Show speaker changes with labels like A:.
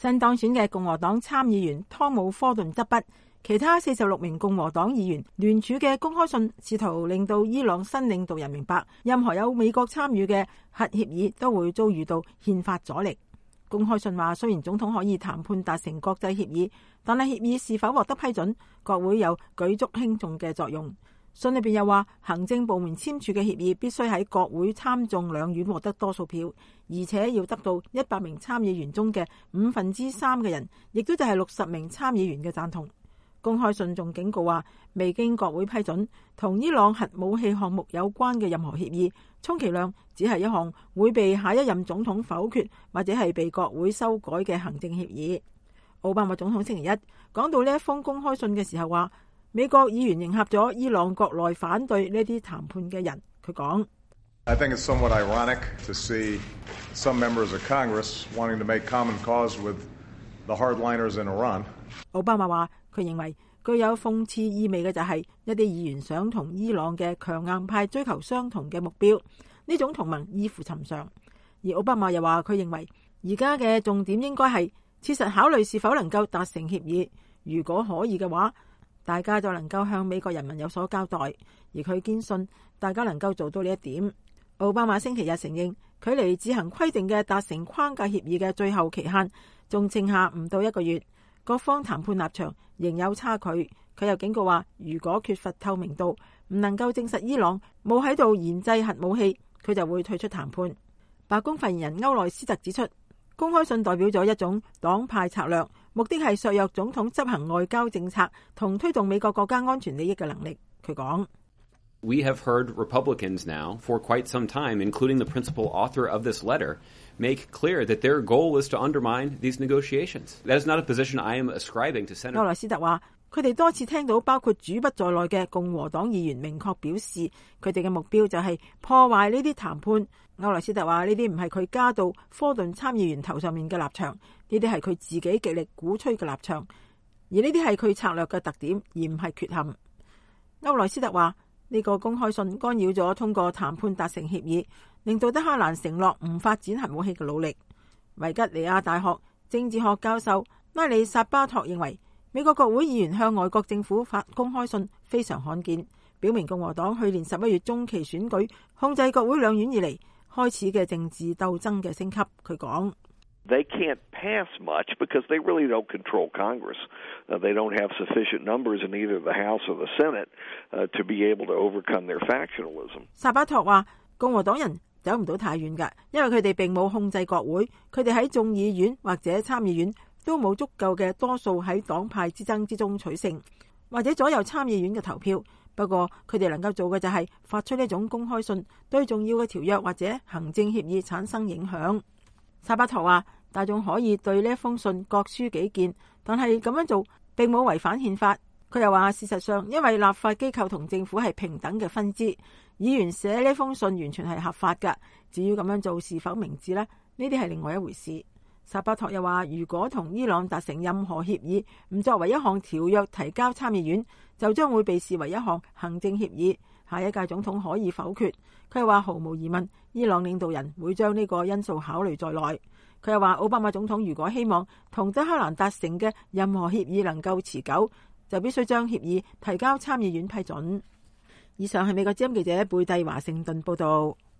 A: 新當選嘅共和黨參議員湯姆·科頓執筆，其他46名共和黨議員聯署嘅公開信，試圖令到伊朗新領導人明白，任何有美國參與嘅核協議都會遭遇到憲法阻力。公開信話，雖然總統可以談判達成國際協議，但係協議是否獲得批准，國會有舉足輕重嘅作用。信裏邊又話，行政部門簽署嘅協議必須喺國會參眾兩院獲得多數票，而且要得到100名參議員中嘅3/5嘅人，亦都就係60名參議員嘅贊同。公開信仲警告話，未經國會批准，同伊朗核武器項目有關嘅任何協議，充其量只係一項會被下一任總統否決或者係被國會修改嘅行政協議。奧巴馬總統星期一講到呢一封公開信嘅時候話，美國議員迎合咗伊朗國內反對呢啲談判嘅人。佢講
B: ：I think it's somewhat ironic to see some members of Congress wanting to make common cause with the hardliners in Iran。
A: 奧巴馬話，佢認為具有諷刺意味嘅就係一啲議員想同伊朗嘅強硬派追求相同嘅目標，呢種同盟異乎尋常。而奧巴馬又話，佢認為而家嘅重點應該係切實考慮是否能夠達成協議，如果可以嘅話，大家就能夠向美國人民有所交代，而佢堅信大家能夠做到呢一點。奧巴馬星期日承認，距離自行規定嘅達成框架協議嘅最後期限仲剩下唔到1個月，各方談判立場仍有差距。佢又警告話，如果缺乏透明度，唔能夠證實伊朗冇喺度研製核武器，佢就會退出談判。白宮發言人歐萊斯特指出，公開信代表咗一種黨派策略，目的係削弱總統執行外交政策同推動美國國家安全利益嘅能力。佢講
C: ：We have heard Republicans now for quite some time, including the principal author of this letter, make clear that their goal is to undermine these negotiations. That is not a position I am ascribing to Senator.
A: 歐萊斯特話，佢哋多次聽到包括主筆在內嘅共和黨議員明確表示，佢哋嘅目標就係破壞呢啲談判。歐萊斯特話，呢啲唔係佢加到科頓參議員頭上面嘅立場，呢啲係佢自己極力鼓吹嘅立場，而呢啲係佢策略嘅特點，而唔係缺陷。歐萊斯特話，呢個公開信干擾咗通過談判達成協議，令到德黑蘭承諾唔發展核武器嘅努力。維吉尼亞大學政治學教授拉里薩巴托認為，美國國會議員向外國政府發公開信非常罕見，表明共和黨去年11月中期選舉控制國會兩院以嚟開始嘅政治鬥爭嘅升級。佢講
D: ：They can't pass much because they really don't control Congress. They don't have sufficient numbers in either the House or the Senate to be able to overcome their factionalism.
A: 薩巴托話，共和黨人走唔到太遠㗎，因為佢哋並冇控制國會，佢哋喺眾議院或者參議院都冇足夠嘅多數喺黨派之爭之中取勝，或者左右參議院嘅投票。不過佢哋能夠做嘅就係發出呢種公開信，對重要嘅條約或者行政協議產生影響。薩巴托話，大眾可以對呢一封信各抒己見，但係咁樣做並冇違反憲法。佢又話，事實上因為立法機構同政府係平等嘅分支，議員寫呢封信完全係合法㗎。至於咁樣做是否明智呢？呢啲係另外一回事。薩巴托又話，如果同伊朗達成任何協議唔作為一項條約提交參議院，就將會被視為一項行政協議，下一屆總統可以否決。佢又話，毫無疑問，伊朗領導人會將呢個因素考慮在內。佢又話，奧巴馬總統如果希望同德黑蘭達成嘅任何協議能夠持久，就必須將協議提交參議院批准。以上係美國之音記者貝蒂華盛頓報道。